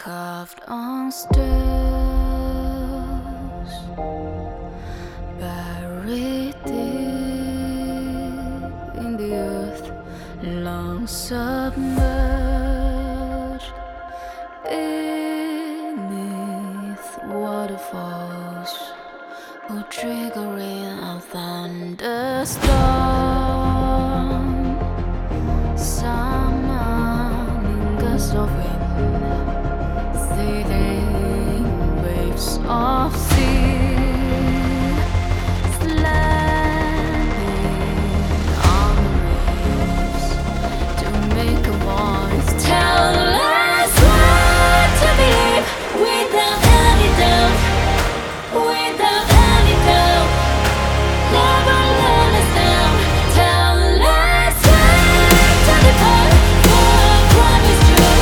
Carved on stones, buried deep in the earth, long submerged beneath waterfalls, who triggering a thunderstorm, summoning gusts of wind. Seething waves of sea, slamming on reefs to make a voice tell us what to believe without any doubt, without any doubt. Never let us down. Tell us what to depart for a promise true.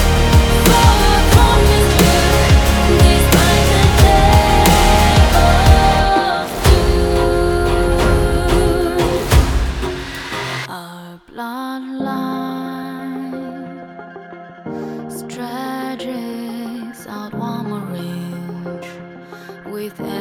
Our bloodline stretches out one more inch with